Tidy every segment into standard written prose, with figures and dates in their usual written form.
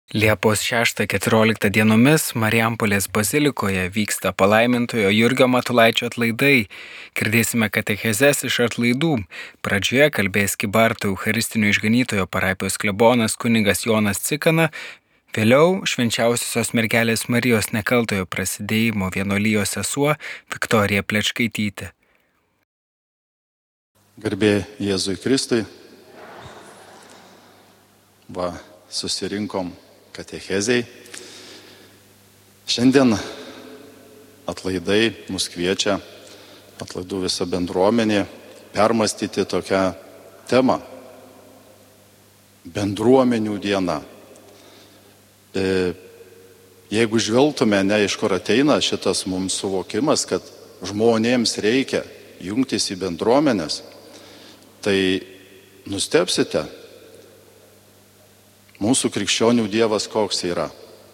Liepos 6-14 dienomis Marijampolės bazilikoje vyksta palaimintojo Jurgio Matulaičio atlaidai. Girdėsime katechezes iš atlaidų. Pradžioje kalbės Kybartų Eucharistinio išganytojo parapijos klebonas kunigas Jonas Cikana, vėliau Švenčiausiosios mergelės Marijos nekaltojo prasidėjimo vienuolijos sesuo Viktorija Plečkaitytė. Garbė Jėzui Kristui. Susirinkom katechezei. Šiandien atlaidai mus kviečia, atlaidų visa bendruomenė, permastyti tokią temą. Bendruomenių diena. Jeigu žvelgtume, iš kur ateina šitas mums suvokimas, kad žmonėms reikia jungtis į bendruomenės, tai nustebsite, mūsų krikščionių Dievas koks yra.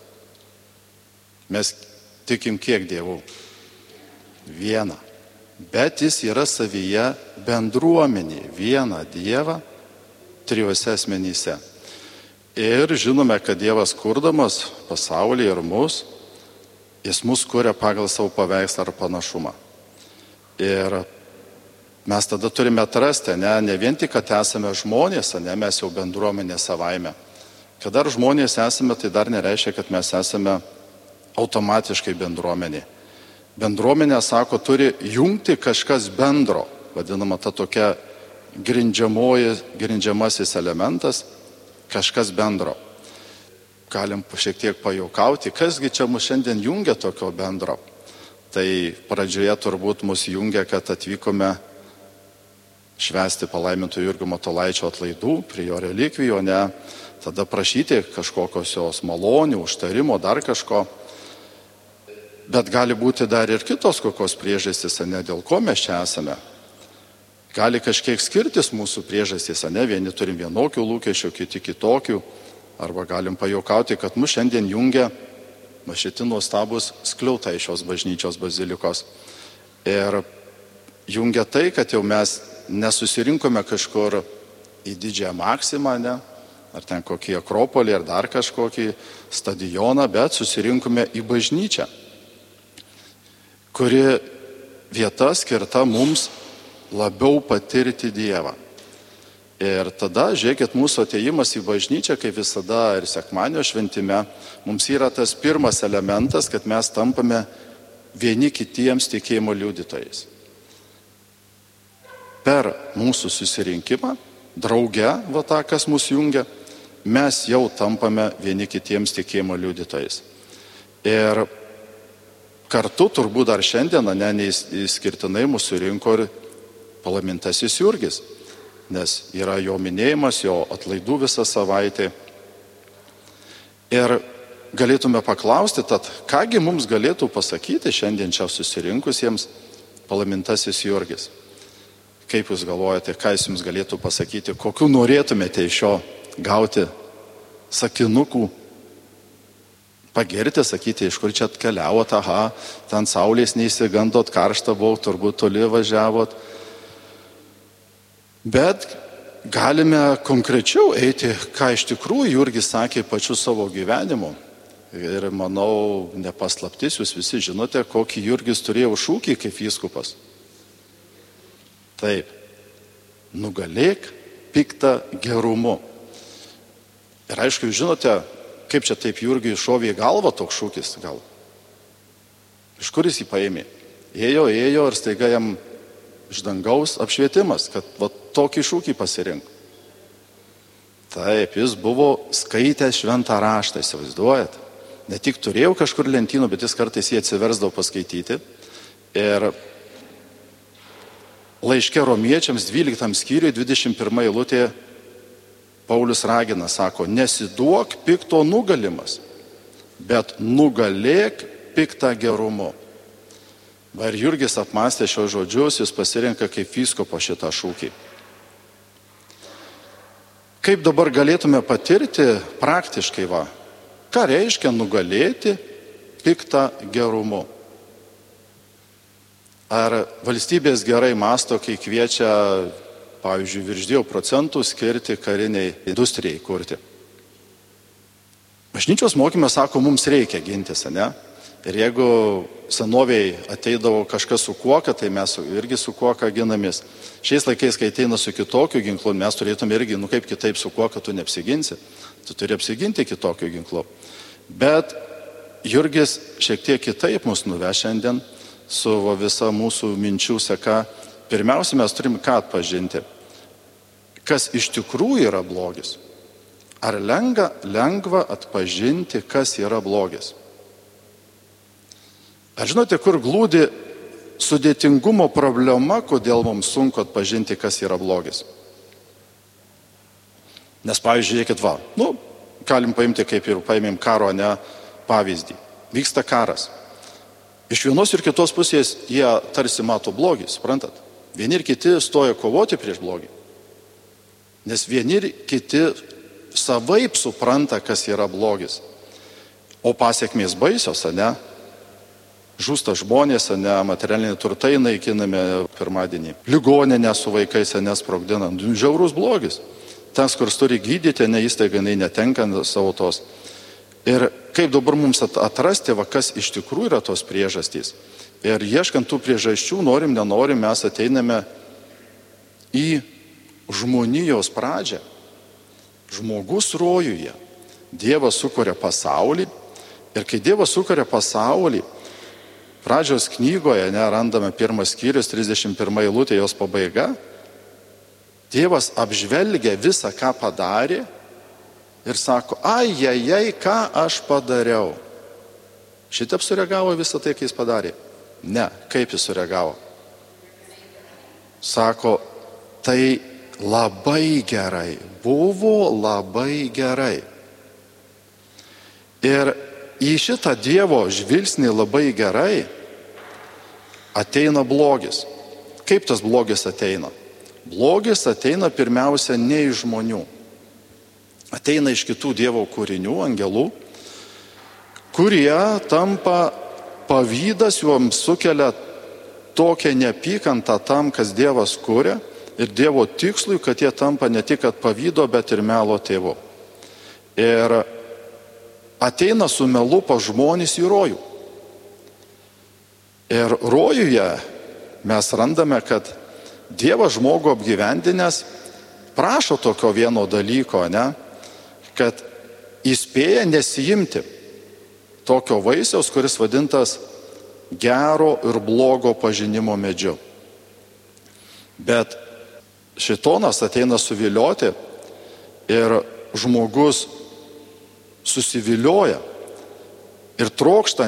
Mes tikim kiek dievų? Vieną. Bet jis yra savyje bendruomenė. Vieną Dievą trijuose asmenyse. Ir žinome, kad Dievas kurdamas pasaulį ir mus, jis mus kuria pagal savo paveikslą ar panašumą. Ir mes tada turime atrasti, ne vien tik, kad esame žmonės, mes jau bendruomenė savaime. Kad dar žmonės esame, tai dar nereiškia, kad mes esame automatiškai bendruomenė. Bendruomenė, sako, turi jungti kažkas bendro, vadinama ta tokia grindžiamasis elementas, kažkas bendro. Galim šiek tiek pajuokauti, kasgi čia mus šiandien jungia tokio bendro. Tai pradžioje turbūt mus jungia, kad atvykome švęsti palaiminto Jurgio Matulaičio atlaidų prie jo relikvijų, tada prašyti kažkokios jos malonių, užtarimo, dar kažko. Bet gali būti dar ir kitos kokios priežastys, dėl ko mes čia esame. Gali kažkiek skirtis mūsų priežastys, vieni turim vienokių lūkesčių, kiti kitokių. Arba galim pajuokauti, kad mus šiandien jungia šitie nuostabus skliautai šios bažnyčios bazilikos. Ir jungia tai, kad jau mes nesusirinkome kažkur į didžiąją Maksimą, ar ten kokį Akropolį, ar dar kažkokį stadioną, bet susirinkome į bažnyčią, kuri vieta skirta mums labiau patirti Dievą. Ir tada, žiūrėkit, mūsų atėjimas į bažnyčią, kaip visada ir sekmadienio šventime, mums yra tas pirmas elementas, kad mes tampame vieni kitiems tikėjimo liudytojais. Per mūsų susirinkimą, drauge, kas mus jungia, mes jau tampame vieni kitiems tikėjimo liudytojais. Ir kartu turbūt dar šiandien, neįskirtinai mūsų rinko ir palaimintasis Jurgis, nes yra jo minėjimas, jo atlaidų visą savaitę. Ir galėtume paklausti, tad kągi mums galėtų pasakyti šiandien čia susirinkusiems palaimintasis Jurgis. Kaip jūs galvojate, ką jis jums galėtų pasakyti, kokiu norėtumėte iš jo gauti sakinukų, pagirti, sakyti, iš kur čia atkeliavot, ten saulės neįsigandot, karšta buvo, turbūt toli važiavot. Bet galime konkrečiau eiti, ką iš tikrųjų Jurgis sakė pačiu savo gyvenimu. Ir manau, nepaslaptis, jūs visi žinote, kokį Jurgis turėjo šūkį kaip vyskupas. Taip, nugalėk piktą gerumu. Ir aišku, jūs žinote, kaip čia taip Jurgiui šovė į galvą toks šūkis gal. Iš kur jis jį paėmė? Ėjo ir staiga jam iš dangaus apšvietimas, kad tokį šūkį pasirink. Taip, jis buvo skaitęs šventą raštą, įsivaizduojat. Ne tik turėjau kažkur lentynų, bet jis kartais jį atsiversdavo paskaityti. Ir laiške Romiečiams 12 skyriui 21 eilutė Paulius ragina, sako, nesiduok pikto nugalimas, bet nugalėk piktą gerumu. Ir Jurgis apmąstė šios žodžius, jis pasirenka kaip vyskupo šitą šūkį. Kaip dabar galėtume patirti praktiškai, ką reiškia nugalėti piktą gerumu? Ar valstybės gerai mąsto, kai kviečia, pavyzdžiui, virš 2% skirti kariniai industrijai kurti? Bažnyčios mokyme sako, mums reikia gintis, ne? Ir jeigu senoviai ateidavo kažkas su kuoka, tai mes irgi su kuoka ginamės. Šiais laikais, kai ateina su kitokiu ginklu, mes turėtume irgi, kaip kitaip su kuoka tu neapsiginsi. Tu turi apsiginti kitokiu ginklu. Bet Jurgis šiek tiek kitaip mus nuveš šiandien su visa mūsų minčių seka. Pirmiausia, mes turime ką atpažinti? Kas iš tikrųjų yra blogis? Ar lengva atpažinti, kas yra blogis? Ar žinote, kur glūdi sudėtingumo problema, kodėl mums sunku atpažinti, kas yra blogis? Nes, pavyzdžiui, žiūrėkit, galim paimti, kaip ir paėmėm karo, pavyzdį. Vyksta karas. Iš vienos ir kitos pusės jie tarsi mato blogį, suprantat? Vieni ir kiti stoja kovoti prieš blogį. Nes vieni ir kiti savaip supranta, kas yra blogis. O pasiekmės baisios, ne? Žūsta žmonės, ne? Materialiniai turtai naikinami pirmadienį. Ligoninė su vaikais, nesprogdina. Žiaurus blogis. Tas, kuris turi gydyti, įstaiga, netenka savo tos. Ir kaip dabar mums atrasti, kas iš tikrųjų yra tos priežastys. Ir ieškant tų priežasčių, norim, nenorim, mes ateiname į žmonijos pradžią. Žmogus rojuje. Dievas sukuria pasaulį. Ir kai Dievas sukuria pasaulį, pradžios knygoje, randame 1 skyrius, 31 eilutė, jos pabaiga. Dievas apžvelgia visą, ką padarė ir sako, ką aš padariau. Šitaip sureagavo visą tai, kai jis padarė? Ne, kaip jis sureagavo? Sako, tai labai gerai, buvo labai gerai. Ir į šitą Dievo žvilgsnį labai gerai ateina blogis. Kaip tas blogis ateina? Blogis ateina pirmiausia ne iš žmonių. Ateina iš kitų Dievo kūrinių, angelų, kurie tampa pavydas, joms sukelia tokią neapykantą tam, kas Dievas kuria, ir Dievo tikslui, kad jie tampa ne tik pavydo, bet ir melo tėvu. Ir ateina su melu pas žmonės į rojų. Ir rojuje mes randame, kad Dievas žmogų apgyvendinęs prašo tokio vieno dalyko, kad įspėja nesijimti tokio vaisiaus, kuris vadintas gero ir blogo pažinimo medžiu. Bet šėtonas ateina suvilioti ir žmogus susivilioja ir trokšta,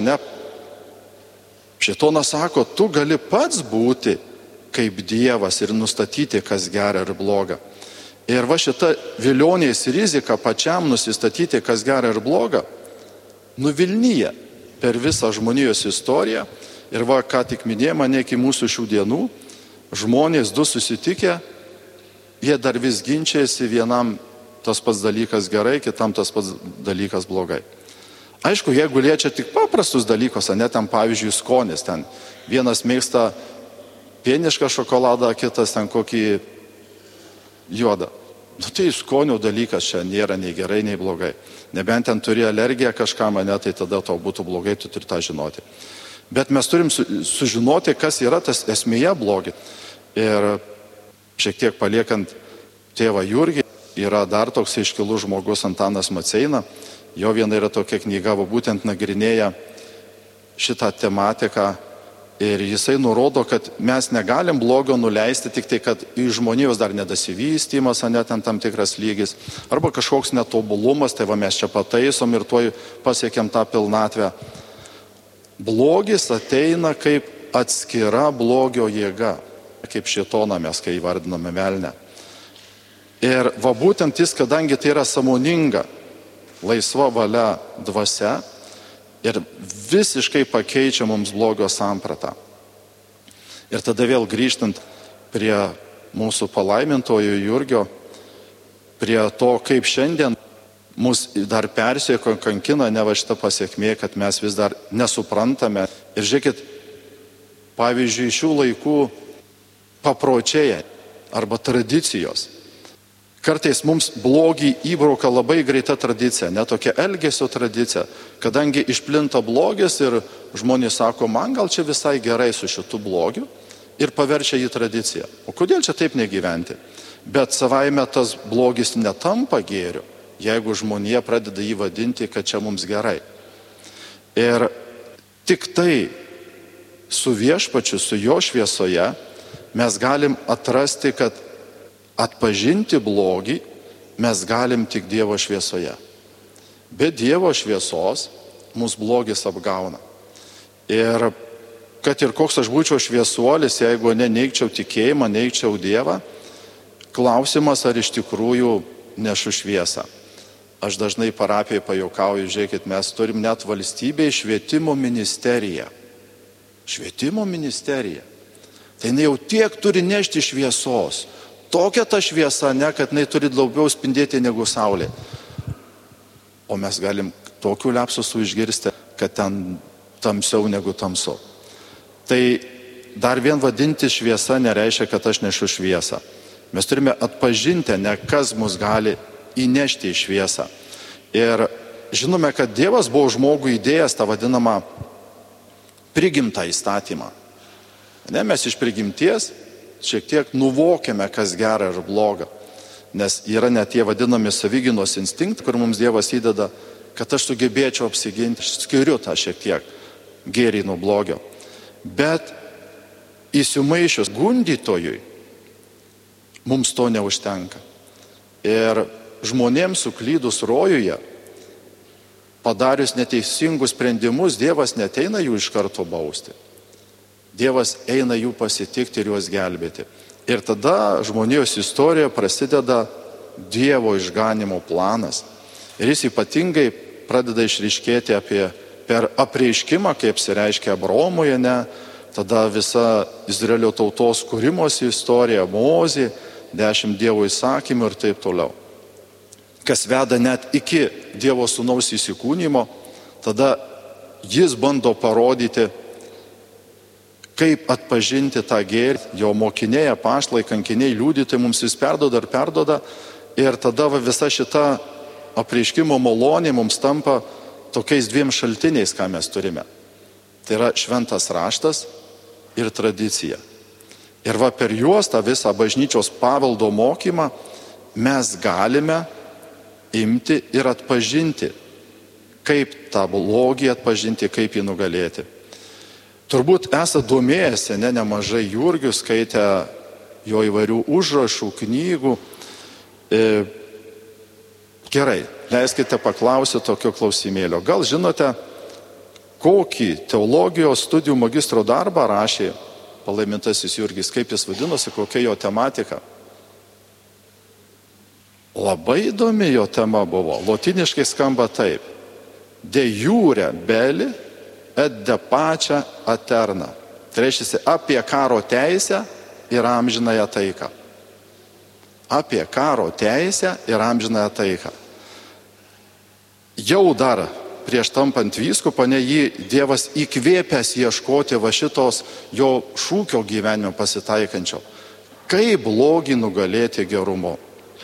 šėtonas sako, tu gali pats būti kaip Dievas ir nustatyti, kas gera ir bloga. Ir šita vilionės rizika pačiam nusistatyti, kas gera ir bloga, nuvilnyja per visą žmonijos istoriją. Ir ką tik minėjome, iki mūsų šių dienų, žmonės du susitikę, jie dar vis ginčiasi, vienam tas pats dalykas gerai, kitam tas pats dalykas blogai. Aišku, jeigu liečia tik paprastus dalykus, ten pavyzdžiui skonis, ten vienas mėgsta pienišką šokoladą, kitas ten kokį juodą. Tai skonio dalykas čia nėra nei gerai, nei blogai. Nebent ten turi alergiją kažkam, tai tada tau būtų blogai, tu turi tą žinoti. Bet mes turim sužinoti, kas yra tas esmėje blogi. Ir šiek tiek paliekant tėvą Jurgį, yra dar toks iškilus žmogus Antanas Maceina. Jo viena yra tokia knyga, būtent nagrinėja šitą tematiką. Ir jisai nurodo, kad mes negalim blogio nuleisti tik tai, kad iš žmonijos dar nedasivystymas, ten tam tikras lygis, arba kažkoks netobulumas, tai mes čia pataisom ir tuoj pasiekiam tą pilnatvę. Blogis ateina kaip atskira blogio jėga, kaip šėtoną mes, kai įvardiname velnę. Ir būtent jis, kadangi tai yra sąmoninga, laisva valia dvasia, ir visiškai pakeičia mums blogio sampratą. Ir tada vėl grįžtant prie mūsų palaimintojo Jurgio, prie to, kaip šiandien mus dar persiekia, kankina šita pasiekmė, kad mes vis dar nesuprantame. Ir žiūrėkit, pavyzdžiui, šių laikų papročiai arba tradicijos. Kartais mums blogį įbraukia labai greita tradicija, ne tokia elgesio tradicija, kadangi išplinta blogis ir žmonės sako, man gal čia visai gerai su šitu blogiu ir paverčia jį tradiciją. O kodėl čia taip negyventi? Bet savaime tas blogis netampa gėriu, jeigu žmonija pradeda jį vadinti, kad čia mums gerai. Ir tik tai su viešpačiu, su jo šviesoje mes galim atrasti, kad atpažinti blogį mes galim tik Dievo šviesoje. Be Dievo šviesos mūsų blogis apgauna. Ir kad ir koks aš būčiau šviesuolis, jeigu neneigčiau tikėjimą, neigčiau Dievą, klausimas, ar iš tikrųjų nešu šviesą. Aš dažnai parapijai pajuokauju, žiūrėkit, mes turim net valstybėje švietimo ministeriją. Švietimo ministerija. Tai jinai jau tiek turi nešti šviesos. Tokia ta šviesa, ne, kad jinai turi labiau spindėti negu saulė. O mes galim tokių liapsusų išgirsti, kad ten tamsiau negu tamsu. Tai dar vien vadinti šviesa nereiškia, kad aš nešu šviesą. Mes turime atpažinti, ne kas mus gali įnešti į šviesą. Ir žinome, kad Dievas buvo žmogų įdėjęs tą vadinamą prigimtą įstatymą. Ne, mes iš prigimties šiek tiek nuvokiame, kas gera ir bloga. Nes yra net tie vadinami savigynos instinktai, kur mums Dievas įdeda, kad aš sugebėčiau apsiginti, aš skiriu tą šiek tiek gėrį nuo blogio. Bet įsimaišius gundytojui mums to neužtenka. Ir žmonėms suklydus rojuje, padarius neteisingus sprendimus, Dievas neteina jų iš karto bausti. Dievas eina jų pasitikti ir juos gelbėti. Ir tada žmonijos istorijoje prasideda Dievo išganimo planas. Ir jis ypatingai pradeda išryškėti per apreiškimą, kaip apsireiškia Abraomoje, tada visa Izraelio tautos kūrimosi istorija, Mozė, 10 Dievo įsakymų ir taip toliau. Kas veda net iki Dievo sūnaus įsikūnymo, tada jis bando parodyti, kaip atpažinti tą gėrį. Jo mokiniai, apaštalai, kankiniai, liudytojai mums vis perduoda ir perduoda. Ir tada visa šita apreiškimo malonė mums tampa tokiais dviem šaltiniais, ką mes turime. Tai yra šventas raštas ir tradicija. Ir per juos tą visą bažnyčios paveldo mokymą mes galime imti ir atpažinti, kaip tą blogį atpažinti, kaip jį nugalėti. Turbūt esate domėjęsi, nemažai Jurgių, skaitę jo įvairių užrašų, knygų. Gerai, leiskite paklausyti tokio klausimėlio. Gal žinote, kokį teologijos studijų magistro darbą rašė palaimintasis Jurgis, kaip jis vadinosi, kokia jo tematika? Labai įdomi jo tema buvo. Lotyniškai skamba taip. De jure belli et de pačia aterna. Tai reiškia apie karo teisę ir amžinąją taiką. Apie karo teisę ir amžinąją taiką. Jau dar prieš tampant vyskupą, jį Dievas įkvėpęs ieškoti šitos jo šūkio gyvenimo pasitaikančio. Kaip blogį nugalėti gerumu.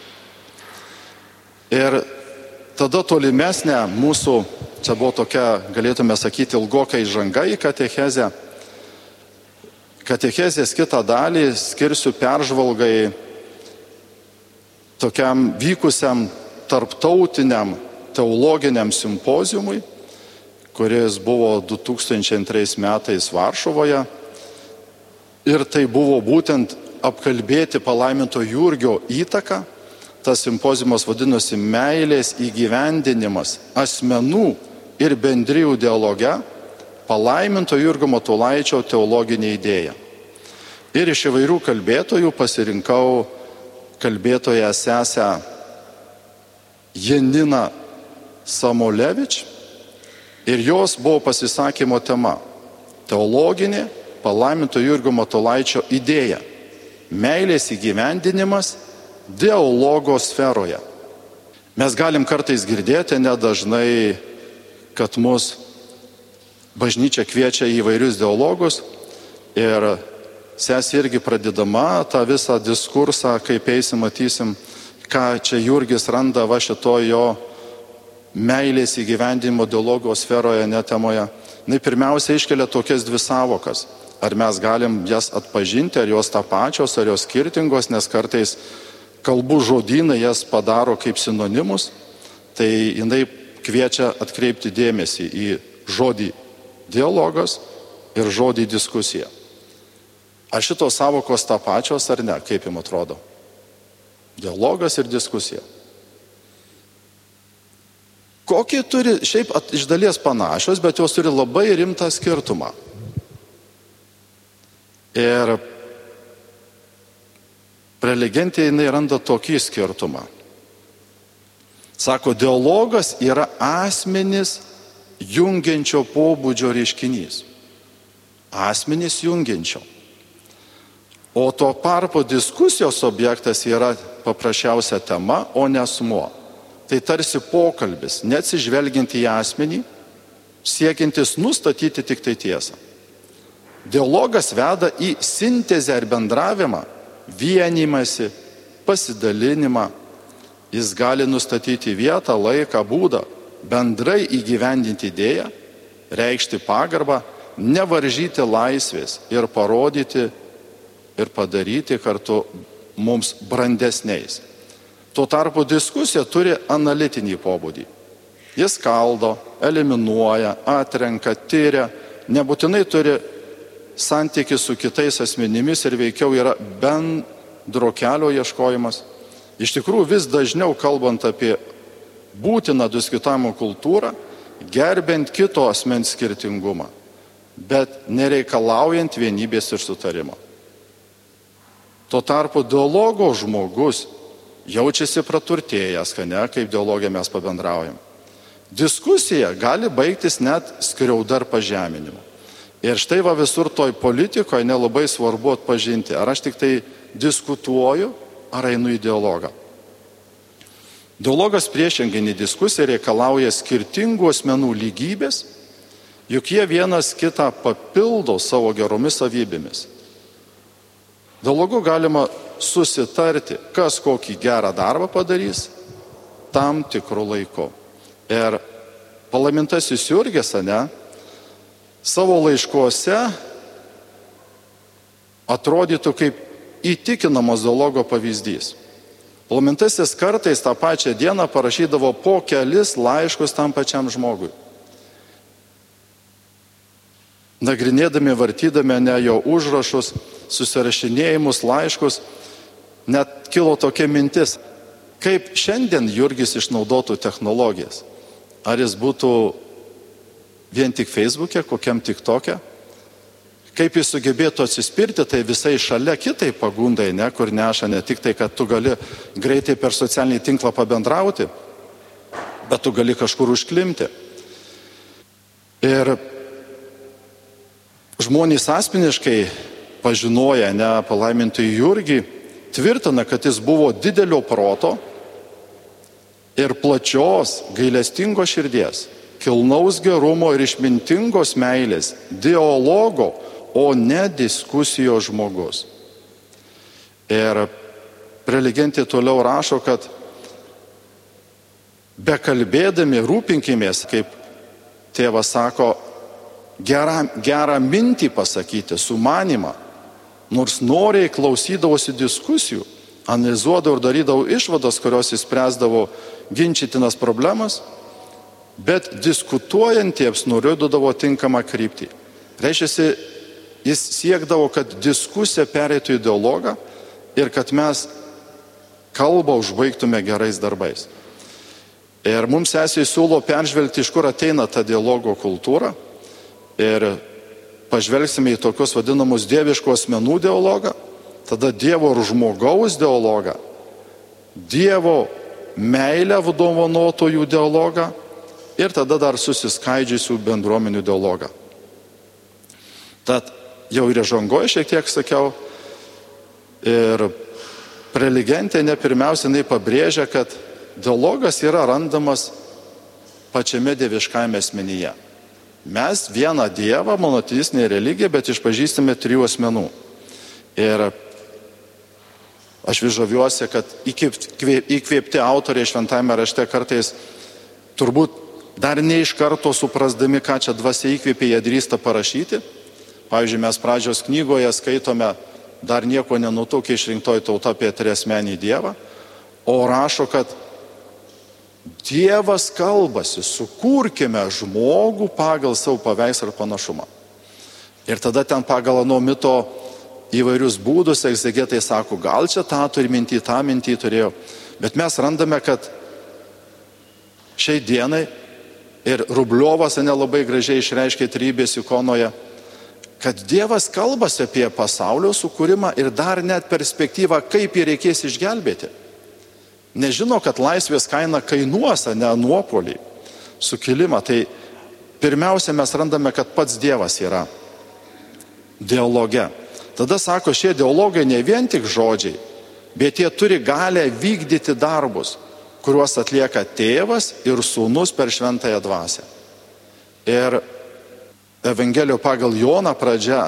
Ir tada tolimesnė mūsų, čia buvo tokia, galėtume sakyti, ilgoka įžanga į katechezę. Katechezės kitą dalį skirsiu peržvalgai tokiam vykusiam tarptautiniam teologiniam simpoziumui, kuris buvo 2002 metais Varšuvoje. Ir tai buvo būtent apkalbėti palaiminto Jurgio įtaką. Tas simpoziumas vadinosi Meilės įgyvendinimas asmenų ir bendrijų dialoge, palaiminto Jurgio Matulaičio teologinė idėja. Ir iš įvairių kalbėtojų pasirinkau kalbėtoją sesę Janiną Samolevič ir jos buvo pasisakymo tema teologinė palaiminto Jurgio Matulaičio idėja. Meilės įgyvendinimas dialogo sferoje. Mes galim kartais girdėti, nedažnai, kad mus bažnyčia kviečia į įvairius dialogus ir sesė irgi pradedama tą visą diskursą, kaip eisim, matysim, ką čia Jurgis randa va šito jo meilės įgyvendinimo dialogo sferoje netemoje. Pirmiausia iškelia tokias dvi savokas. Ar mes galim jas atpažinti, ar jos tą pačios, ar jos skirtingos, nes kartais kalbų žodynai jas padaro kaip sinonimus. Tai jinai kviečia atkreipti dėmesį į žodį dialogas ir žodį diskusija. Ar šitos savokos tą pačios ar ne, kaip jums atrodo? Dialogas ir diskusija. Kokį turi, šiaip iš dalies panašios, bet jos turi labai rimtą skirtumą. Ir prelegentė jinai randa tokį skirtumą. Sako, dialogas yra asmenis jungiančio pobūdžio reiškinys. Asmenis jungiančio. O tuo tarpu diskusijos objektas yra paprasčiausia tema, o ne asmuo. Tai tarsi pokalbis, neatsižvelgiant į asmenį, siekiantis nustatyti tik tai tiesą. Dialogas veda į sintezę ir bendravimą, vienymąsi, pasidalinimą. Jis gali nustatyti vietą, laiką, būdą, bendrai įgyvendinti idėją, reikšti pagarbą, nevaržyti laisvės ir parodyti ir padaryti kartu mums brandesniais. Tuo tarpu diskusija turi analitinį pobūdį. Jis skaldo, eliminuoja, atrenka, tyria, nebūtinai turi santykį su kitais asmenimis ir veikiau yra bendro kelio ieškojimas. Iš tikrųjų, vis dažniau kalbant apie būtiną diskutavimo kultūrą, gerbent kito asmens skirtingumą, bet nereikalaujant vienybės ir sutarimo. Tuo tarpu dialogo žmogus jaučiasi praturtėjęs, kaip dialogė mes pabendraujam. Diskusija gali baigtis net skriauda ar pažeminimu. Ir štai va visur toj politikoje nelabai svarbu atpažinti, ar aš tik tai diskutuoju, ar einu į dialogą. Dialogas priešingai nei diskusija reikalauja skirtingų asmenų lygybės, juk jie vienas kitą papildo savo geromis savybėmis. Dialogu galima susitarti, kas kokį gerą darbą padarys tam tikrų laiku. Ir palaimintasis Jurgis, savo laiškuose atrodytų kaip įtikinamas dialogo pavyzdys. Palaimintasis kartais tą pačią dieną parašydavo po kelis laiškus tam pačiam žmogui. Nagrinėdami, vartydami jo užrašus, susirašinėjimus, laiškus, net kilo tokia mintis, kaip šiandien Jurgis išnaudotų technologijas. Ar jis būtų vien tik Facebook'e, kokiam TikTok'e? Kaip jis sugebėtų atsispirti, tai visai šalia kitai pagundai, kur neša ne tik tai, kad tu gali greitai per socialinį tinklą pabendrauti, bet tu gali kažkur užklimti. Ir žmonės asmeniškai pažinoję palaimintąjį Jurgį, tvirtina, kad jis buvo didelio proto ir plačios, gailestingos širdies, kilnaus gerumo ir išmintingos meilės, dialogo, o ne diskusijos žmogus. Ir prelegentė toliau rašo, kad bekalbėdami rūpinkimės, kaip tėvas sako, gerą mintį pasakyti, sumanimą, nors noriai klausydavosi diskusijų, analizuodavo ir darydavo išvadas, kurios įspręsdavo ginčytinas problemas, bet diskutuojantiems nurodydavo tinkamą kryptį. Reiškia, jis siekdavo, kad diskusija pereitų į dialogą ir kad mes kalbą užbaigtume gerais darbais. Ir mums sesiai siūlo peržvelgti, iš kur ateina ta dialogo kultūra ir pažvelgsime į tokius vadinamus dieviškų asmenų dialogą, tada Dievo ir žmogaus dialogą, Dievo meilę dovanotojų dialogą ir tada dar susiskaidžiusių bendruomenių dialogą. Tad jau ir įžangoje šiek tiek sakiau, ir prelegentė pirmiausia pabrėžia, kad dialogas yra randamas pačiame dieviškajame asmenyje. Mes vieną Dievą, monoteistinė religija, bet išpažįstame trijų asmenų. Ir Aš vis žaviuosi, kad įkvėpti autoriai šventajame rašte kartais turbūt dar ne iš karto suprasdami, ką čia dvasia įkvėpė, jie drįsta parašyti. Pavyzdžiui, mes pradžios knygoje skaitome, dar nieko nenutuokė išrinktoji tauta apie triasmenį Dievą, o rašo, kad Dievas kalbasi, sukurkime žmogų pagal savo paveikslą ir panašumą. Ir tada ten pagal ano mito įvairius būdus egzegetai sako, gal čia tą mintį turėjo. Bet mes randame, kad šiai dienai, ir Rubliovas nelabai gražiai išreiškė Trybės ikonoje, kad Dievas kalbasi apie pasaulio sukūrimą ir dar net perspektyvą, kaip jį reikės išgelbėti. Nežino, kad laisvės kaina kainuos, ne nuopuolį, sukilimą. Tai pirmiausia, mes randame, kad pats Dievas yra dialoge. Tada sako, šie dialogai ne vien tik žodžiai, bet jie turi galę vykdyti darbus, kuriuos atlieka tėvas ir sūnus per šventąją dvasią. Ir Evangelijos pagal Joną pradžia,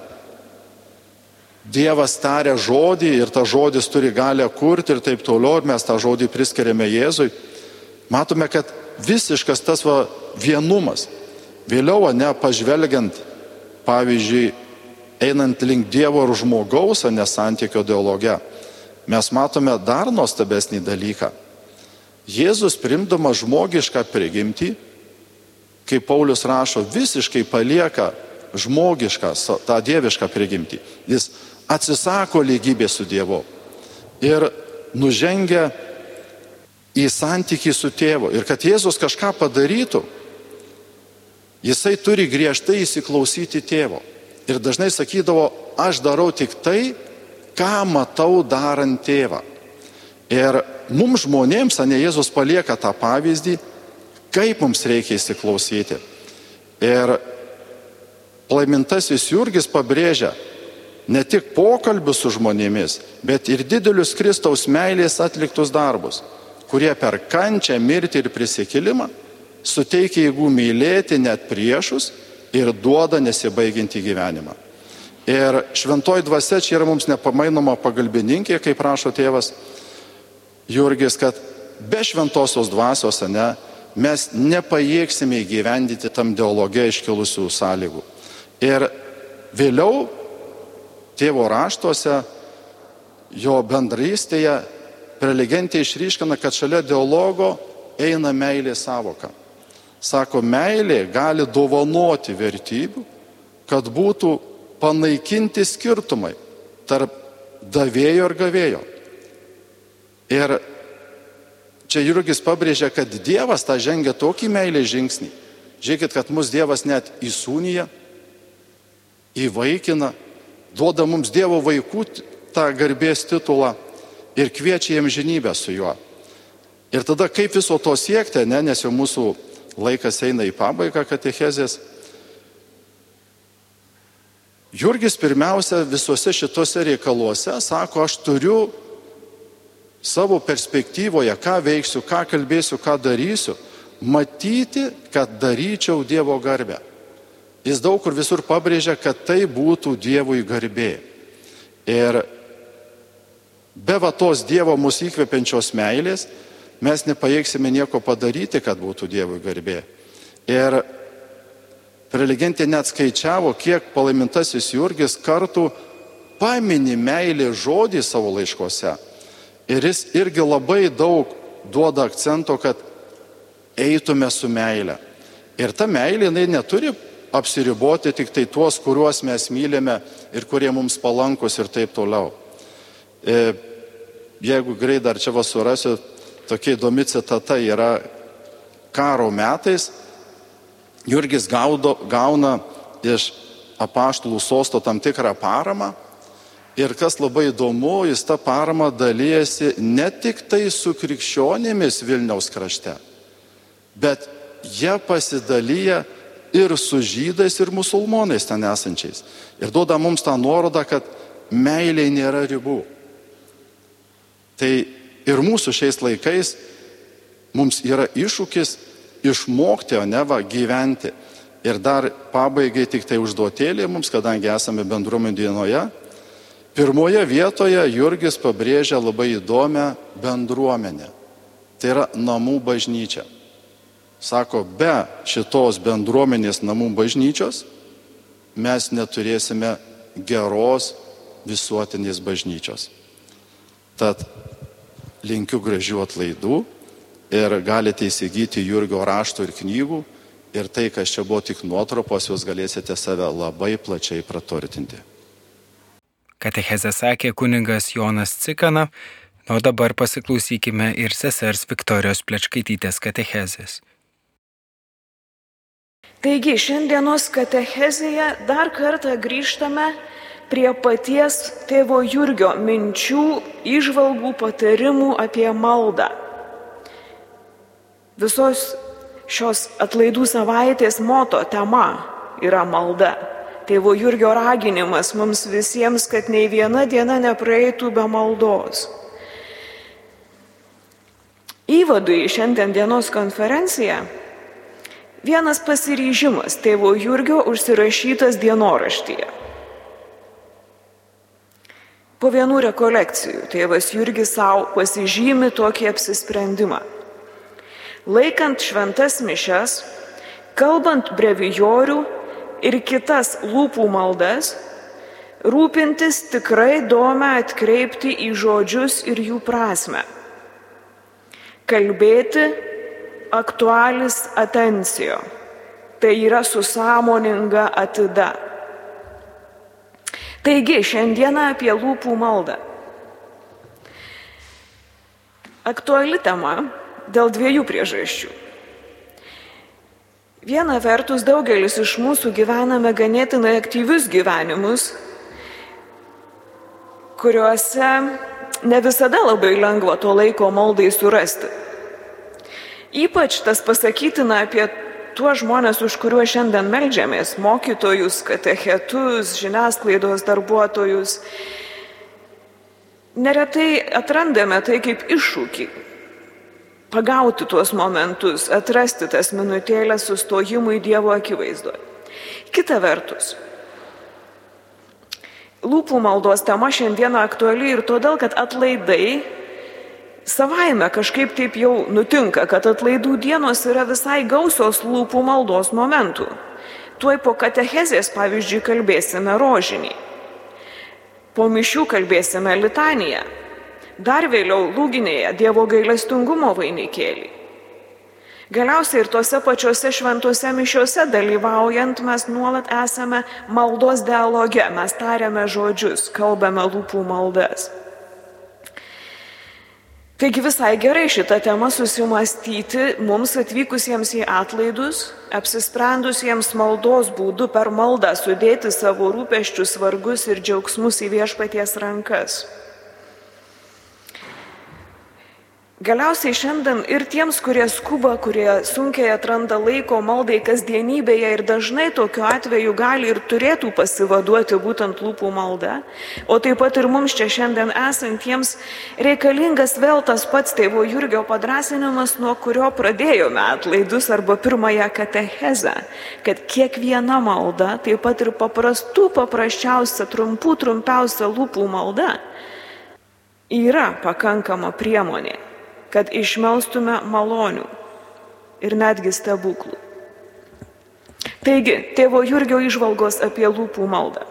Dievas taria žodį ir tas žodis turi galę kurti ir taip toliau, ir mes tą žodį priskiriame Jėzui. Matome, kad visiškas tas vienumas. Vėliau, pažvelgiant, pavyzdžiui, einant link Dievo ir žmogaus, santykio dialoge, mes matome dar nuostabesnį dalyką. Jėzus priimdamas žmogišką prigimtį, kaip Paulius rašo, visiškai palieka žmogišką, tą dievišką prigimtį. Jis atsisako lygybės su Dievu ir nužengia į santykį su tėvu. Ir kad Jėzus kažką padarytų, jisai turi griežtai įsiklausyti tėvo. Ir dažnai sakydavo, aš darau tik tai, ką matau darant tėvą. Ir mums žmonėms, Jėzus palieka tą pavyzdį, kaip mums reikia įsiklausyti. Ir palaimintasis Jurgis pabrėžia ne tik pokalbius su žmonėmis, bet ir didelius Kristaus meilės atliktus darbus, kurie per kančią, mirtį ir prisikėlimą suteikia jėgų mylėti net priešus ir duoda nesibaigiantį gyvenimą. Ir šventoji dvasia čia yra mums nepamainoma pagalbininkė, kaip rašo tėvas Jurgis, kad be šventosios dvasios, mes nepajėgsime įgyvendyti tam dialoge iškilusių sąlygų. Ir vėliau tėvo raštuose, jo bendrystėje, prelegentė išryškina, kad šalia dialogo eina meilės sąvoka. Sako, meilė gali dovanoti vertybių, kad būtų panaikinti skirtumai tarp davėjo ir gavėjo. Ir čia Jurgis pabrėžia, kad Dievas tą žengia tokį meilės žingsnį. Žiūrėkit, kad mus Dievas net įsūnija, įvaikina, duoda mums Dievo vaikų tą garbės titulą ir kviečia jiems amžinybę su juo. Ir tada kaip viso to siekti, nes jau mūsų laikas eina į pabaigą katechezės. Jurgis pirmiausia visuose šitose reikaluose sako, aš turiu savo perspektyvoje, ką veiksiu, ką kalbėsiu, ką darysiu, matyti, kad daryčiau Dievo garbę. Jis daug kur visur pabrėžia, kad tai būtų Dievui garbė. Ir be tos Dievo mus įkvepiančios meilės, mes nepajėgsime nieko padaryti, kad būtų Dievui garbė. Ir prelegentė net skaičiavo, kiek palaimintasis Jurgis kartų pamini meilė žodį savo laiškose. Ir jis irgi labai daug duoda akcento, kad eitume su meile. Ir ta meilė, jinai neturi apsiriboti tik tai tuos, kuriuos mes mylime ir kurie mums palankus ir taip toliau. Jeigu greit dar čia surasiu, tokia įdomi citata yra karo metais. Jurgis gauna iš apaštalų sosto tam tikrą paramą. Ir kas labai įdomu, jis tą paramą dalyjasi ne tik tai su krikščionėmis Vilniaus krašte, bet jie pasidalyja ir su žydais ir musulmonais ten esančiais. Ir duoda mums tą nuorodą, kad meiliai nėra ribų. Tai ir mūsų šiais laikais mums yra iššūkis išmokti, gyventi. Ir dar pabaigai tik tai užduotėlė mums, kadangi esame bendruomenių dienoje. Pirmoje vietoje Jurgis pabrėžia labai įdomią bendruomenę. Tai yra namų bažnyčia. Sako, be šitos bendruomenės namų bažnyčios mes neturėsime geros visuotinės bažnyčios. Tad linkiu gražių atlaidų ir galite įsigyti Jurgio raštų ir knygų ir tai, kas čia buvo tik nuotrupos, jūs galėsite save labai plačiai praturtinti. Katechezę sakė kunigas Jonas Cikana, o dabar pasiklausykime ir sesers Viktorijos Plečkaitytės katechezės. Taigi, šiandienos katechezėje dar kartą grįžtame prie paties tėvo Jurgio minčių, įžvalgų, patarimų apie maldą. Visos šios atlaidų savaitės moto tema yra malda. Tėvo Jurgio raginimas mums visiems, kad nei viena diena nepraeitų be maldos. Įvadui į šiandien dienos konferenciją vienas pasiryžimas tėvo Jurgio užsirašytas dienoraštyje. Po vienų rekolekcijų tėvas Jurgis savo pasižymi tokį apsisprendimą. Laikant šventas mišias, kalbant brevijorių ir kitas lūpų maldas, rūpintis tikrai domę atkreipti į žodžius ir jų prasmę. Kalbėti aktualis attencio, tai yra su sąmoninga atida. Taigi, šiandieną apie lūpų maldą. Aktuali tema dėl dviejų priežasčių. Viena vertus, daugelis iš mūsų gyvename ganėtinai aktyvius gyvenimus, kuriuose ne visada labai lengva to laiko maldai surasti. Ypač tas pasakytina apie tuos žmonės, už kuriuos šiandien meldžiamės, mokytojus, katechetus, žiniasklaidos darbuotojus. Neretai atrandame tai kaip iššūkį. Pagauti tuos momentus, atrasti tas minutėlės sustojimui Dievo akivaizdoje. Kita vertus, lūpų maldos tema šiandieną aktuali ir todėl, kad atlaidai savaime kažkaip taip jau nutinka, kad atlaidų dienos yra visai gausios lūpų maldos momentų. Tuoj po katechezės, pavyzdžiui, kalbėsime rožinį. Po mišių kalbėsime litaniją. Dar vėliau lūginėje Dievo gailestingumo vainikėlį. Galiausiai ir tose pačiose šventose mišiose dalyvaujant mes nuolat esame maldos dialoge, mes tariame žodžius, kalbame lūpų maldas. Taigi visai gerai šitą temą susimastyti mums atvykusiems į atlaidus, apsisprendusiems maldos būdu per maldą sudėti savo rūpesčius, vargus ir džiaugsmus į viešpaties rankas. Galiausiai šiandien ir tiems, kurie skuba, kurie sunkiai atranda laiko maldai kasdienybėje ir dažnai tokiu atveju gali ir turėtų pasivaduoti būtent lūpų malda, o taip pat ir mums čia šiandien esantiems reikalingas vėl tas pats tėvo Jurgio padrąsinimas, nuo kurio pradėjome atlaidus arba pirmąją katechezę, kad kiekviena malda, taip pat ir paprasčiausia, trumpiausia lūpų malda yra pakankama priemonė, kad išmelstume malonių ir netgi stebuklų. Taigi, tėvo Jurgio įžvalgos apie lūpų maldą.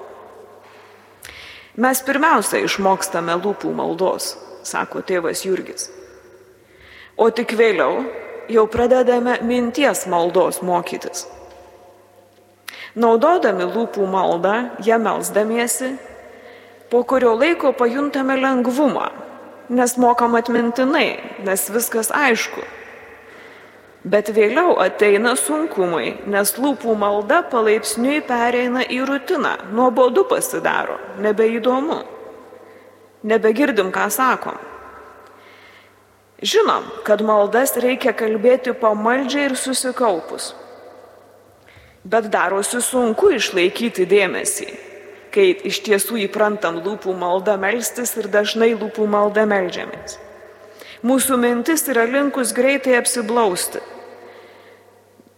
Mes pirmiausia išmokstame lūpų maldos, sako tėvas Jurgis. O tik vėliau jau pradedame minties maldos mokytis. Naudodami lūpų maldą, ją melsdamiesi, po kurio laiko pajuntame lengvumą, nes mokam atmintinai, nes viskas aišku. Bet vėliau ateina sunkumai, nes lūpų malda palaipsniui pereina į rutiną, nuobodu pasidaro, nebeįdomu, nebegirdim, ką sakom. Žinom, kad maldas reikia kalbėti pamaldžiai ir susikaupus, bet darosi sunku išlaikyti dėmesį, kai iš tiesų įprantam lūpų maldą melstis ir dažnai lūpų maldą meldžiamės. Mūsų mintis yra linkus greitai apsiblausti.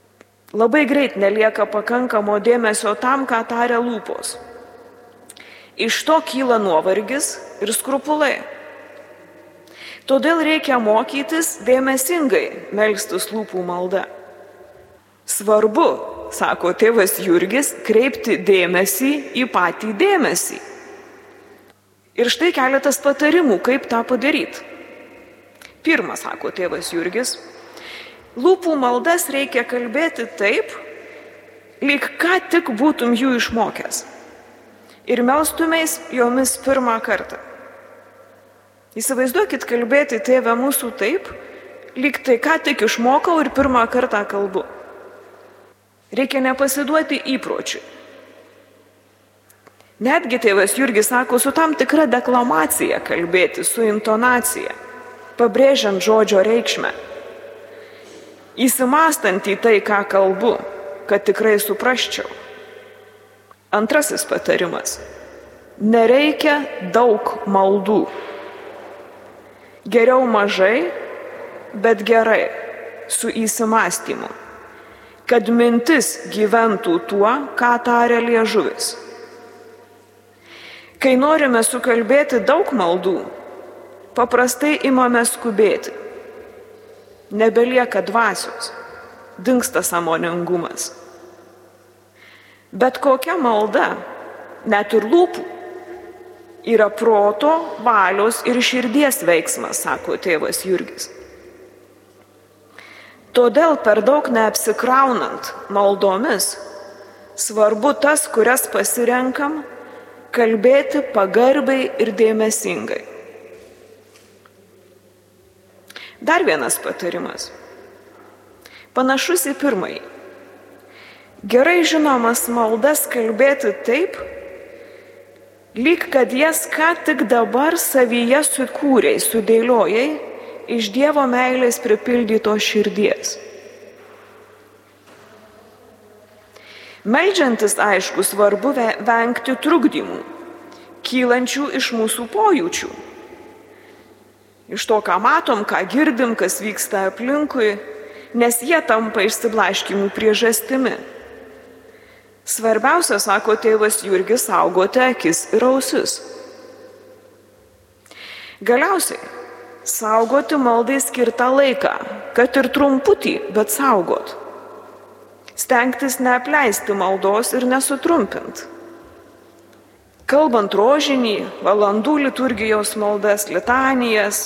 Labai greit nelieka pakankamo dėmesio tam, ką taria lūpos. Iš to kyla nuovargis ir skrupulai. Todėl reikia mokytis dėmesingai melstis lūpų malda. Svarbu, sako tėvas Jurgis, kreipti dėmesį į patį dėmesį. Ir štai keletas patarimų, kaip tą padaryti. Pirmas, sako tėvas Jurgis, lūpų maldas reikia kalbėti taip, lyg ką tik būtum jų išmokęs. Ir melstumės jomis pirmą kartą. Įsivaizduokit kalbėti Tėve mūsų taip, lyg tai ką tik išmokau ir pirmą kartą kalbu. Reikia nepasiduoti įpročiui. Netgi tėvas Jurgis sako, su tam tikra deklamacija kalbėti, su intonacija, pabrėžiant žodžio reikšmę, įsimastant į tai, ką kalbu, kad tikrai suprasčiau. Antrasis patarimas. Nereikia daug maldų. Geriau mažai, bet gerai, su įsimastymu, kad mintis gyventų tuo, ką taria liežuvis. Kai norime sukalbėti daug maldų, paprastai imame skubėti. Nebelieka dvasios, dingsta sąmoningumas. Bet kokia malda, net ir lūpų, yra proto, valios ir širdies veiksmas, sako tėvas Jurgis. Todėl per daug neapsikraunant maldomis, svarbu tas, kurias pasirenkam, kalbėti pagarbiai ir dėmesingai. Dar vienas patarimas. Panašus į pirmąjį. Gerai žinomas maldas kalbėti taip, lyg kad jas ką tik dabar savyje sukūrei, sudėliojai iš Dievo meilės pripildytos širdies. Meldžiantis, aišku, svarbu vengti trukdymų, kylančių iš mūsų pojūčių. Iš to, ką matom, ką girdim, kas vyksta aplinkui, nes jie tampa išsiblaškimų priežastimi. Svarbiausia, sako tėvas Jurgis, saugoti akis ir ausis. Galiausiai, saugoti maldai skirtą laiką, kad ir trumputį, bet saugot. Stengtis neapleisti maldos ir nesutrumpint. Kalbant rožinį, valandų liturgijos maldas, litanijas,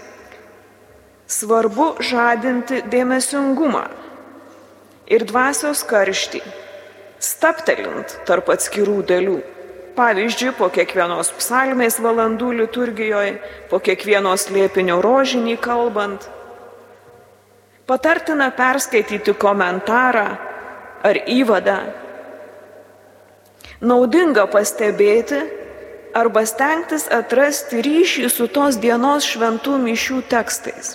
svarbu žadinti dėmesingumą ir dvasios karštį, stabtelint tarp atskirų dalių. Pavyzdžiui, po kiekvienos psalmės valandų liturgijoje, po kiekvienos slėpinio rožinį kalbant. Patartina perskaityti komentarą ar įvadą. Naudinga pastebėti arba stengtis atrasti ryšį su tos dienos šventų mišių tekstais.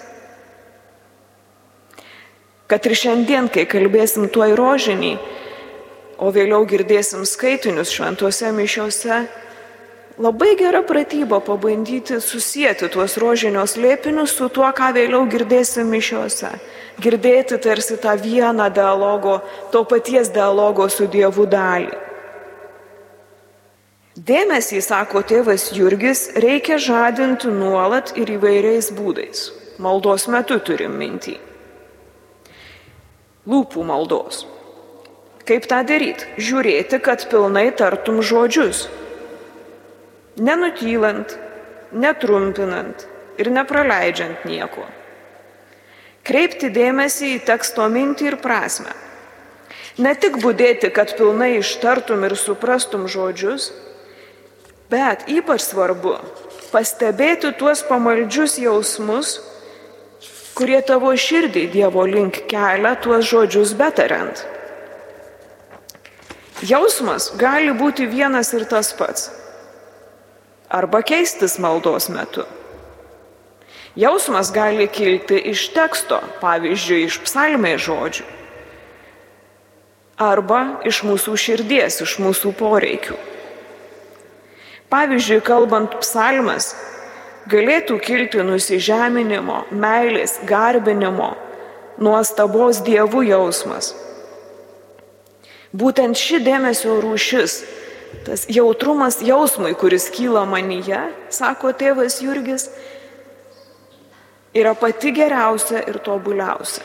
Kad ir šiandien, kai kalbėsim tuoj rožinį, o vėliau girdėsim skaitinius šventose mišiose, labai gera pratyba pabandyti susijęti tuos rožinio slėpinius su tuo, ką vėliau girdėsim mišiose. Girdėti tarsi tą vieną dialogo, to paties dialogo su Dievu dalį. Dėmesį, sako tėvas Jurgis, reikia žadinti nuolat ir įvairiais būdais. Maldos metu turim mintį. Lūpų maldos. Kaip tą daryti? Žiūrėti, kad pilnai tartum žodžius. Nenutylant, netrumpinant ir nepraleidžiant nieko. Kreipti dėmesį į teksto mintį ir prasmę. Ne tik budėti, kad pilnai ištartum ir suprastum žodžius, bet ypač svarbu pastebėti tuos pamaldžius jausmus, kurie tavo širdį Dievo link kelia tuos žodžius betariant. Jausmas gali būti vienas ir tas pats, arba keistis maldos metu. Jausmas gali kilti iš teksto, pavyzdžiui, iš psalmės žodžių, arba iš mūsų širdies, iš mūsų poreikių. Pavyzdžiui, kalbant psalmes, galėtų kilti nusižeminimo, meilės, garbinimo, nuostabos Dievu jausmas. Būtent ši dėmesio rūšis tas jautrumas jausmui, kuris kyla manyje, sako tėvas Jurgis, yra pati geriausia ir tobuliausia.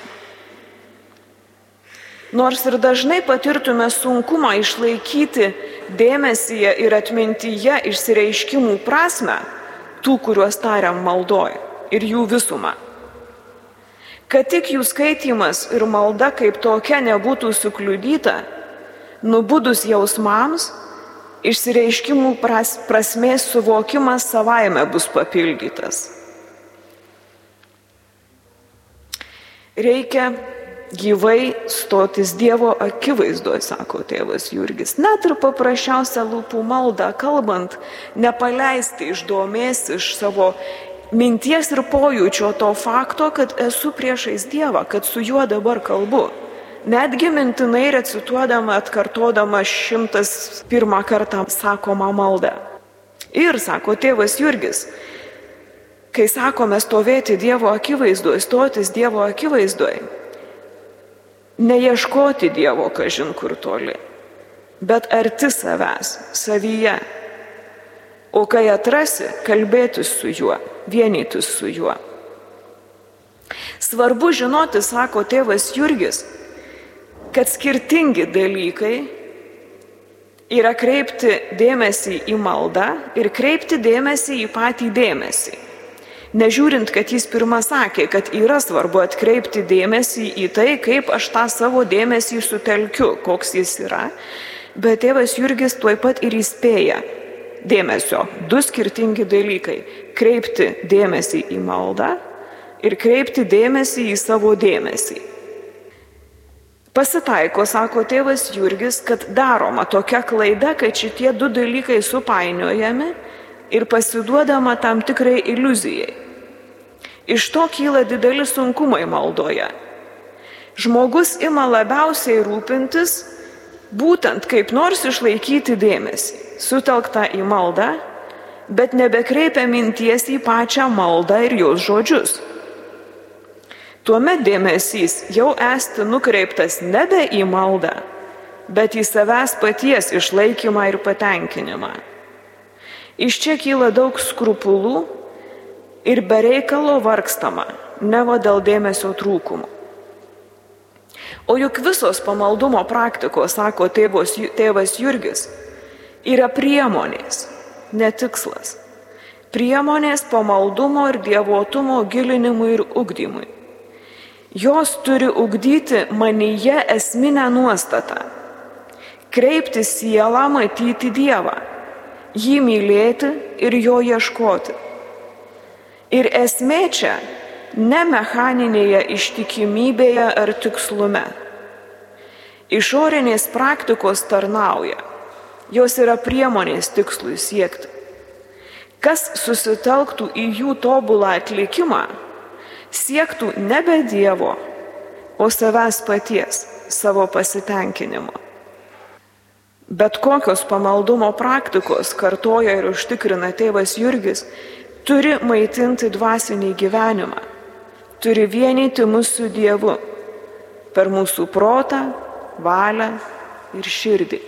Nors ir dažnai patirtume sunkumą išlaikyti dėmesyje ir atmintyje išsireiškimų prasmę, tų, kuriuos tariam maldoj, ir jų visumą. Kad tik jų skaitymas ir malda kaip tokia nebūtų sukliudyta, nubudus jausmams, išsireiškimų prasmės suvokimas savaime bus papildytas. Reikia gyvai stotis Dievo akivaizdoje, sako tėvas Jurgis. Net ir paprasčiausią lūpų maldą kalbant, nepaleisti iš domės, iš savo minties ir pojūčio to fakto, kad esu priešais Dievą, kad su juo dabar kalbu. Netgi mintinai recituodama, atkartodama 101 kartą sakomą maldą. Ir, sako tėvas Jurgis, kai sakome stovėti Dievo akivaizdoje, stotis Dievo akivaizdoje, neieškoti Dievo kažin kur toli, bet arti savęs, savyje. O kai atrasi, kalbėtis su juo, vienytis su juo. Svarbu žinoti, sako tėvas Jurgis, kad skirtingi dalykai yra kreipti dėmesį į maldą ir kreipti dėmesį į patį dėmesį. Nežiūrint, kad jis pirmą sakė, kad yra svarbu atkreipti dėmesį į tai, kaip aš tą savo dėmesį sutelkiu, koks jis yra, bet tėvas Jurgis tuoj pat ir įspėja dėmesio. Du skirtingi dalykai - kreipti dėmesį į maldą ir kreipti dėmesį į savo dėmesį. Pasitaiko, sako tėvas Jurgis, kad daroma tokia klaida, kad šitie du dalykai supainiojami ir pasiduodama tam tikrai iliuzijai. Iš to kyla dideli sunkumai maldoje. Žmogus ima labiausiai rūpintis būtent kaip nors išlaikyti dėmesį, sutelktą į maldą, bet nebekreipia minties į pačią maldą ir jos žodžius. Tuomet dėmesys jau esti nukreiptas nebe į maldą, bet į savęs paties išlaikymą ir patenkinimą. Iš čia kyla daug skrupulų ir bereikalo vargstama, neva dėl dėmesio trūkumo. O juk visos pamaldumo praktikos, sako tėvas Jurgis, yra priemonės, ne tikslas. Priemonės pamaldumo ir dievotumo gilinimui ir ugdymui. Jos turi ugdyti manyje esminę nuostatą - kreipti sielą matyti Dievą, jį mylėti ir jo ieškoti. Ir esmė čia ne mechaninėje ištikimybėje ar tikslume. Išorinės praktikos tarnauja, jos yra priemonės tikslui siekti. Kas susitelktų į jų tobulą atlikimą, siektų nebe Dievo, o savęs paties, savo pasitenkinimo. Bet kokios pamaldumo praktikos, kartoja ir užtikrina tėvas Jurgis, turi maitinti dvasinį gyvenimą, turi vienyti mus su Dievu per mūsų protą, valią ir širdį.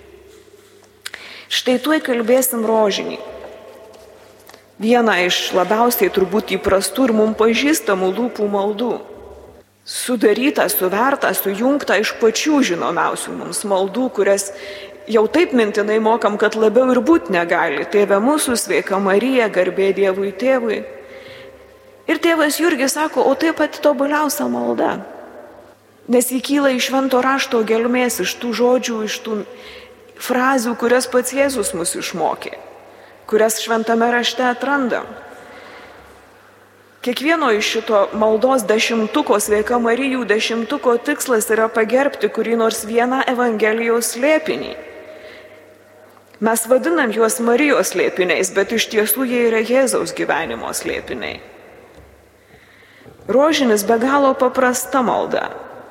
Štai tuoj kalbėsim rožinį. Viena iš labiausiai turbūt įprastų ir mums pažįstamų lūpų maldų. Sudaryta, suverta, sujungta iš pačių žinomiausių mums maldų, kurias jau taip mintinai mokam, kad labiau ir būt negali. Tėve mūsų, sveika Marija, garbė Dievui tėvui. Ir tėvas Jurgis sako, o tai pati tobuliausia malda. Nes jį kyla iš švento rašto gelmės, iš tų žodžių, iš tų frazių, kurias pats Jėzus mus išmokė, kurias šventame rašte atrandam. Kiekvieno iš šito maldos dešimtuko, sveika Marijų dešimtuko tikslas yra pagerbti kurį nors vieną Evangelijos slėpinį. Mes vadinam juos Marijos slėpiniais, bet iš tiesų jie yra Jėzaus gyvenimo slėpiniai. Rožinis be galo paprasta malda.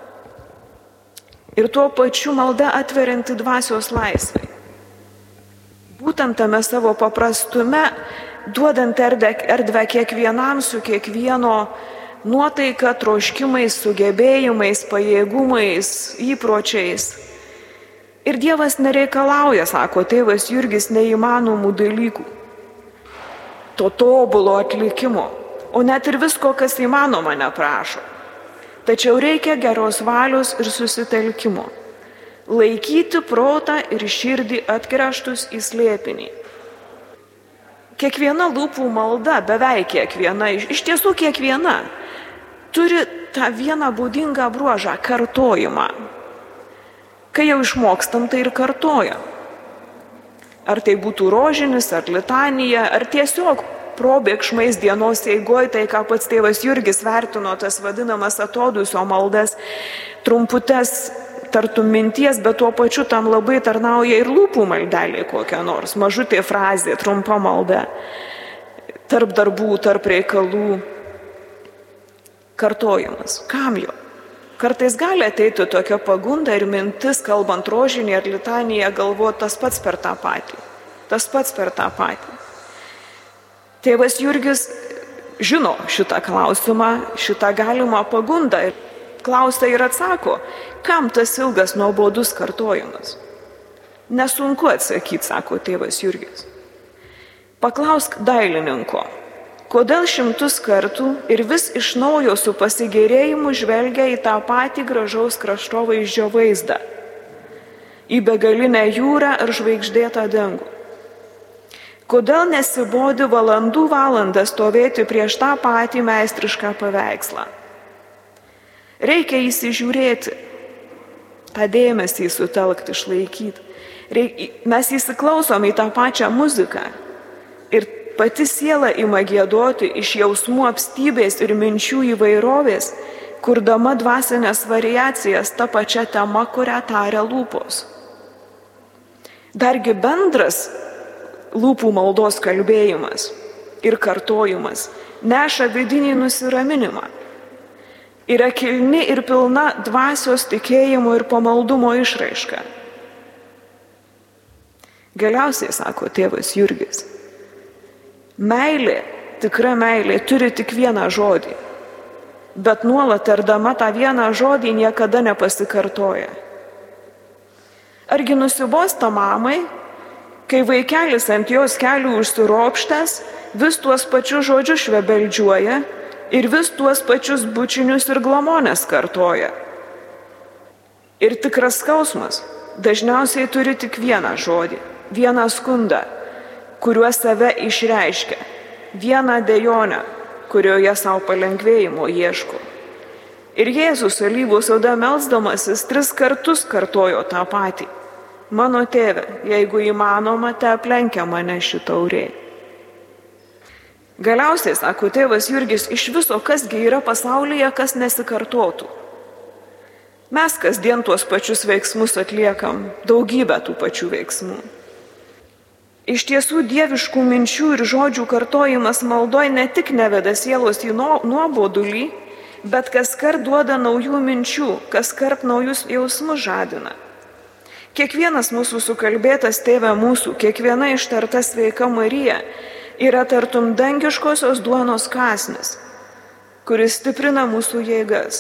Ir tuo pačiu malda atverianti dvasios laisvai. Būtent tame savo paprastume, duodant erdvę kiekvienam su kiekvieno nuotaika, troškimais, sugebėjimais, pajėgumais, įpročiais, Ir Dievas nereikalauja, sako tėvas Jurgis, neįmanomų dalykų, to tobulo atlikimo, o net ir visko, kas įmanoma, neprašo. Tačiau reikia geros valios ir susitelkimo, laikyti protą ir širdį atgręžtus į slėpinį. Kiekviena lūpų malda, beveik kiekviena, iš tiesų kiekviena, turi tą vieną būdingą bruožą – kartojimą. Kai jau išmokstam, tai ir kartojam. Ar tai būtų rožinis, ar litanija, ar tiesiog probėgšmais dienos eigoj, tai ką pats tėvas Jurgis vertino, tas vadinamas atodūsio maldas, trumputes tartum minties, bet tuo pačiu tam labai tarnauja ir lūpų maldelė kokia nors, mažutė frazė, trumpa malda, tarp darbų, tarp reikalų, kartojimas. Kam jo? Kartais gali ateiti tokia pagunda ir mintis, kalbant rožinį ar litaniją, galvoti tas pats per tą patį. Tas pats per tą patį. Tėvas Jurgis žino šitą klausimą, šitą galimą pagundą ir klausia ir atsako, kam tas ilgas nuobodus kartojimas. Nesunku atsakyti, sako tėvas Jurgis. Paklausk dailininko, kodėl 100 kartų ir vis iš naujo su pasigėrėjimu žvelgia į tą patį gražaus kraštovaizdžio vaizdą, į begalinę jūrą ar žvaigždėtą dangų. Kodėl nesibodi valandų valandą stovėti prieš tą patį meistrišką paveikslą? Reikia įsižiūrėti, tą dėmesį sutelkti, išlaikyti. Mes įsiklausom į tą pačią muziką ir pati siela ima giedoti iš jausmų apstybės ir minčių įvairovės, kurdama dvasinės variacijas tą pačią temą, kurią taria lūpos. Dargi bendras lūpų maldos kalbėjimas ir kartojimas neša vidinį nusiraminimą. Yra kilni ir pilna dvasios tikėjimo ir pamaldumo išraiška. Galiausiai, sako tėvas Jurgis, meilė, tikra meilė, turi tik vieną žodį, bet nuolat tardama tą vieną žodį niekada nepasikartoja. Argi nusibosta mamai, kai vaikelis ant jos kelių užsiropštęs, vis tuos pačius žodžius švebeldžiuoja ir vis tuos pačius bučinius ir glamonės kartoja. Ir tikras skausmas dažniausiai turi tik vieną žodį, vieną skundą, kuriuo save išreiškia, vieną dejonę, kurioje savo palengvėjimo ieško. Ir Jėzus alyvų sode melsdamasis 3 kartus kartojo tą patį. Mano tėve, jeigu įmanoma, te aplenkia mane ši taurė. Galiausiai, sako tėvas Jurgis, iš viso, kasgi yra pasaulyje, kas nesikartotų. Mes kasdien tuos pačius veiksmus atliekam, daugybę tų pačių veiksmų. Iš tiesų, dieviškų minčių ir žodžių kartojimas maldoj ne tik neveda sielos į nuobodulį, bet kaskart duoda naujų minčių, kaskart naujus jausmus žadina. Kiekvienas mūsų sukalbėtas tėve mūsų, kiekviena ištarta sveika Marija yra tartum dangiškosios duonos kąsnis, kuris stiprina mūsų jėgas.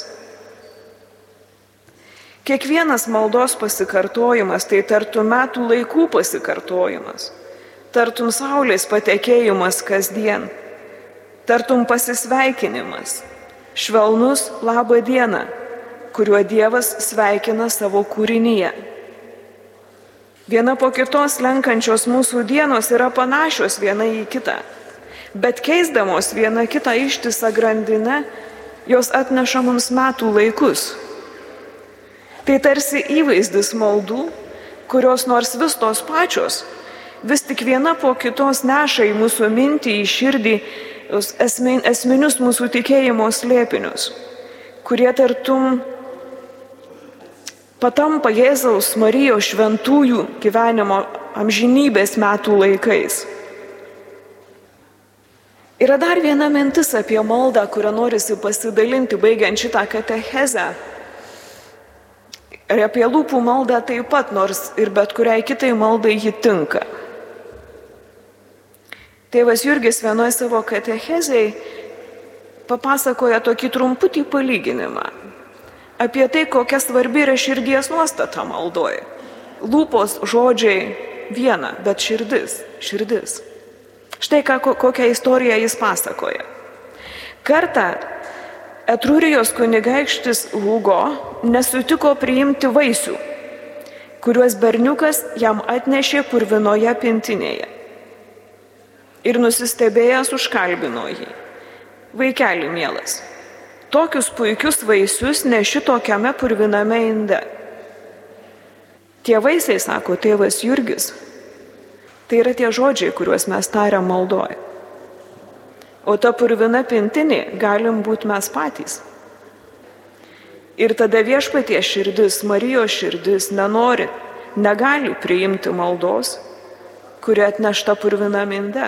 Kiekvienas maldos pasikartojimas tai tartum metų laikų pasikartojimas, tartum saulės patekėjimas kasdien, tartum pasisveikinimas, švelnus labą dieną, kuriuo Dievas sveikina savo kūrinyje. Viena po kitos lenkančios mūsų dienos yra panašios viena į kitą, bet keisdamos viena kitą ištisą grandinę, jos atneša mums metų laikus. Tai tarsi įvaizdis maldų, kurios nors vis tos pačios, vis tik viena po kitos neša į mūsų mintį, į širdį esminius mūsų tikėjimo slėpinius, kurie tartum patampa Jėzaus Marijos šventųjų gyvenimo amžinybės metų laikais. Yra dar viena mintis apie maldą, kurią norisi pasidalinti, baigiant šitą katechezę. Ir apie lūpų maldą taip pat, nors ir bet kuriai kitai maldai ji tinka. Tėvas Jurgis vienoje savo katechezėje papasakoja tokį trumputį palyginimą apie tai, kokia svarbi yra širdies nuostata maldoje. lūpos žodžiai viena, bet širdis. Štai kokią istoriją jis pasakoja. Kartą Etrurijos kunigaikštis Hugo nesutiko priimti vaisių, kuriuos berniukas jam atnešė purvinoje pintinėje. Ir nusistebėjęs užkalbino jį. Vaikeli mielas, tokius puikius vaisius neši tokiame purviname inde. Tie vaisiai, sako tėvas Jurgis, tai yra tie žodžiai, kuriuos mes tariam maldoje. O ta purvina pintinė galim būti mes patys. Ir tada Viešpaties širdis, Marijos širdis negali priimti maldos, kuri atnešta purvina inde.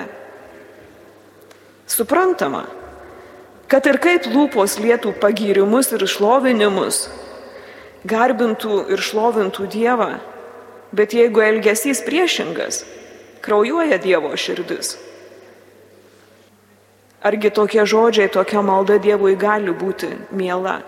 Suprantama, kad ir kaip lūpos lietų pagyrimus ir šlovinimus, garbintų ir šlovintų Dievą, bet jeigu elgesys priešingas, kraujuoja Dievo širdis. Argi tokie žodžiai, tokia malda Dievui gali būti miela?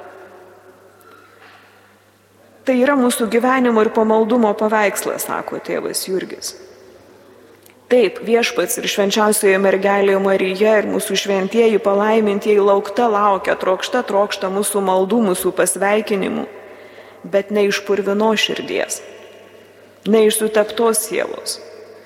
Tai yra mūsų gyvenimo ir pamaldumo paveikslas, sako tėvas Jurgis. Taip, Viešpats ir švenčiausioji mergelė Marija ir mūsų šventieji palaimintieji laukia, trokšta mūsų maldų, mūsų pasveikinimų, bet ne iš purvino širdies, ne iš suteptos sielos.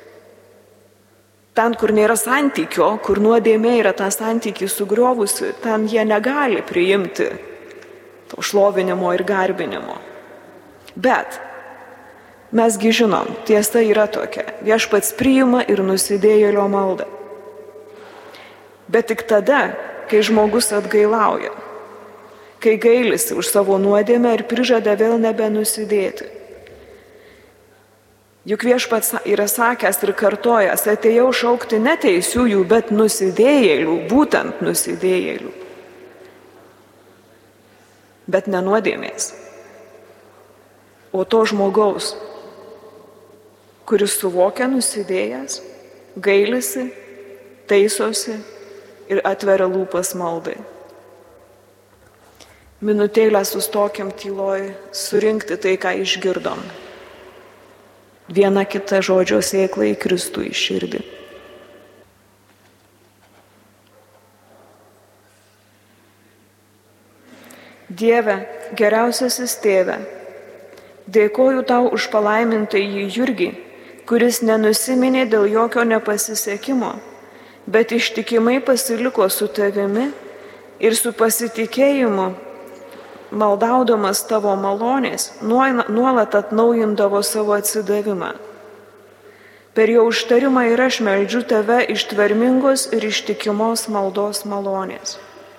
Ten, kur nėra santykio, kur nuodėmė yra tą santykį sugriovusi, ten jie negali priimti to šlovinimo ir garbinimo. Bet mesgi žinom, tiesa yra tokia, Viešpats priima ir nusidėjėlio maldą. Bet tik tada, kai žmogus atgailauja, kai gailisi už savo nuodėmę ir prižada vėl nebenusidėti. Juk Viešpats yra sakęs ir kartojęs, atėjau šaukti ne teisiųjų, bet nusidėjėlių, būtent nusidėjėlių. Bet ne nuodėmės. O to žmogaus, kuris suvokia nusidėjęs, gailisi, taisosi ir atveria lūpas maldai. Minutėlę sustokim tyloj, surinkti tai, ką išgirdom. Viena kita žodžio sėkla į Kristų į širdį. Dieve, geriausiasis tėve, dėkoju tau už palaimintąjį Jurgį, kuris nenusiminė dėl jokio nepasisekimo, bet ištikimai pasiliko su tavimi ir su pasitikėjimu, maldaudamas tavo malonės, nuolat atnaujindavo savo atsidavimą. Per jo užtarimą ir aš meldžiu tave ištvermingos ir ištikimos maldos malonės.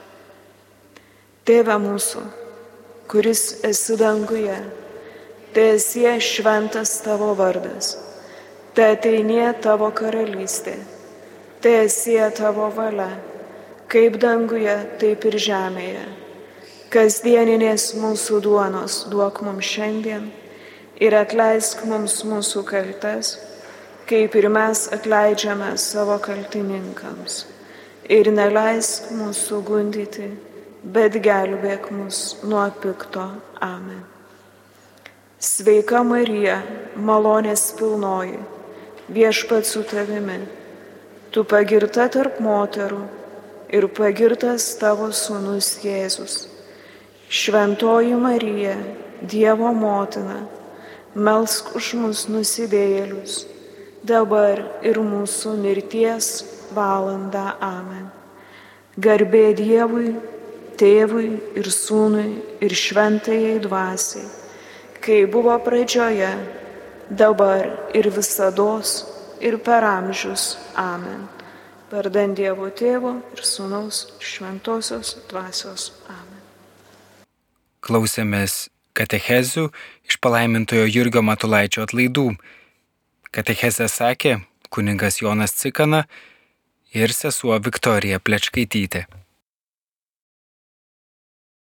Tėve mūsų, kuris esi danguje, teesie šventas tavo vardas, teateinie tavo karalystė, teesie tavo valia, kaip danguje, taip ir žemėje. Kasdieninės mūsų duonos duok mums šiandien ir atleisk mums mūsų kaltes, kaip ir mes atleidžiame savo kaltininkams. Ir neleisk mūsų gundyti, bet gelbėk mus nuo pikto. Amen. Sveika Marija, malonės pilnoji, Viešpats su tavimi, tu pagirta tarp moterų ir pagirtas tavo sūnus Jėzus. Šventoji Marija, Dievo motina, melsk už mus nusidėjėlius, dabar ir mūsų mirties valandą. Amen. Garbė Dievui, Tėvui ir Sūnui ir Šventajai Dvasiai, kai buvo pradžioje, dabar ir visados ir per amžius. Amen. Vardan Dievo Tėvo ir Sūnaus ir Šventosios Dvasios. Amen. Klausėmės katechezių iš palaimintojo Jurgio Matulaičio atlaidų. Katechezę sakė kunigas Jonas Cikana ir sesuo Viktorija Plečkaitytė.